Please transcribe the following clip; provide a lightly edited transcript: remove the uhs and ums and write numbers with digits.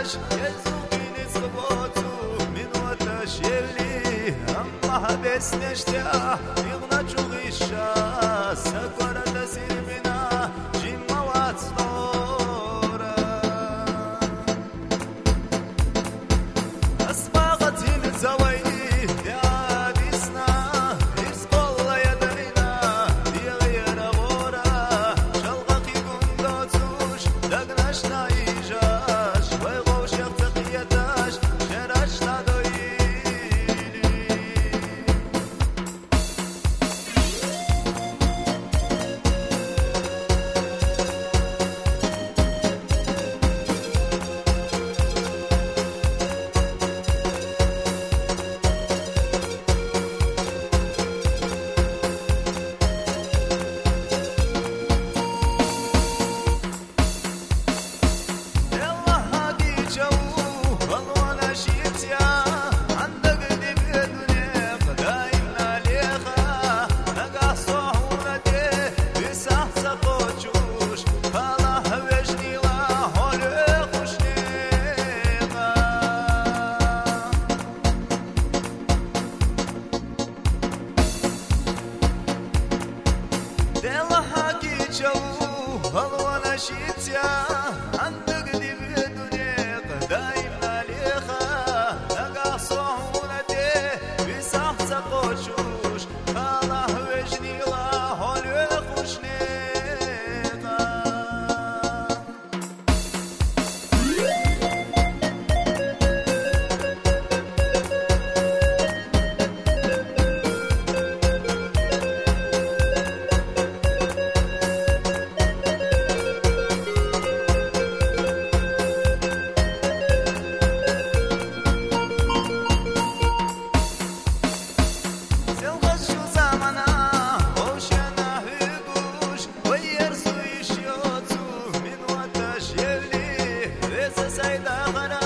Jezukinis kvocu minuta shevli amma besneshtia igna chugisha sakora tasirmina jimawats tora asbaqatin zawaini yadisna isqalla yadina dighira gora shalqaqi gundotsush dagnashna Halwana shitya andag dibe dunya qadaim aliha naga sahunate bisah saqoshush Allah wajni la hol khushneqa Sayda